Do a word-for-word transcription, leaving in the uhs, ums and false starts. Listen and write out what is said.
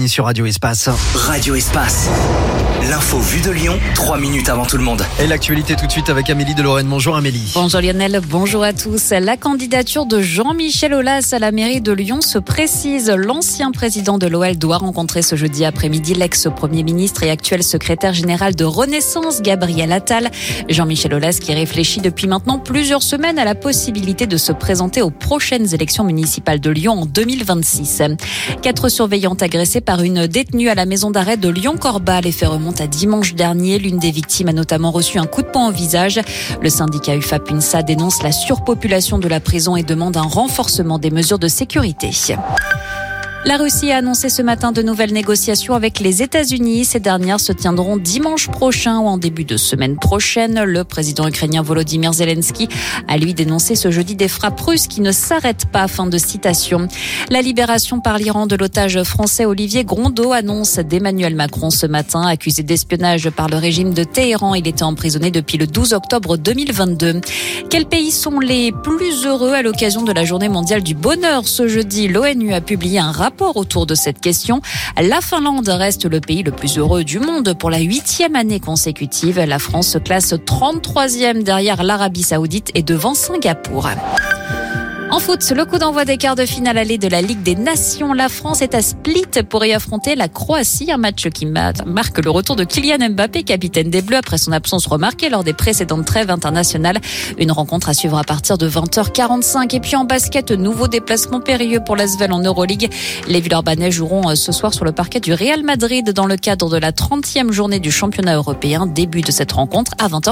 Stéphanie sur Radio Espace. Radio Espace. L'info vue de Lyon, trois minutes avant tout le monde. Et l'actualité tout de suite avec Amélie de Lorraine. Bonjour Amélie. Bonjour Lionel, bonjour à tous. La candidature de Jean-Michel Aulas à la mairie de Lyon se précise. L'ancien président de l'O L doit rencontrer ce jeudi après-midi l'ex-premier ministre et actuel secrétaire général de Renaissance, Gabriel Attal. Jean-Michel Aulas qui réfléchit depuis maintenant plusieurs semaines à la possibilité de se présenter aux prochaines élections municipales de Lyon en deux mille vingt-six. Quatre surveillantes agressées par une détenue à la maison d'arrêt de Lyon-Corba. Les faits remontent à dimanche dernier. L'une des victimes a notamment reçu un coup de poing au visage. Le syndicat U F A P UNSA dénonce la surpopulation de la prison et demande un renforcement des mesures de sécurité. La Russie a annoncé ce matin de nouvelles négociations avec les États-Unis. Ces dernières se tiendront dimanche prochain ou en début de semaine prochaine. Le président ukrainien Volodymyr Zelensky a lui dénoncé ce jeudi des frappes russes qui ne s'arrêtent pas. Fin de citation. La libération par l'Iran de l'otage français Olivier Grondeau, annonce d'Emmanuel Macron ce matin. Accusé d'espionnage par le régime de Téhéran, il était emprisonné depuis le douze octobre deux mille vingt-deux. Quels pays sont les plus heureux à l'occasion de la journée mondiale du bonheur ce jeudi? L'ONU a publié un rapport autour de cette question. La Finlande reste le pays le plus heureux du monde pour la huitième année consécutive. La France se classe trente-troisième derrière l'Arabie Saoudite et devant Singapour. En foot, le coup d'envoi des quarts de finale aller de la Ligue des Nations. La France est à Split pour y affronter la Croatie. Un match qui marque le retour de Kylian Mbappé, capitaine des Bleus, après son absence remarquée lors des précédentes trêves internationales. Une rencontre à suivre à partir de vingt heures quarante-cinq. Et puis en basket, nouveau déplacement périlleux pour l'Asvel en Euroleague. Les Villeurbanais joueront ce soir sur le parquet du Real Madrid dans le cadre de la trentième journée du championnat européen. Début de cette rencontre à vingt heures.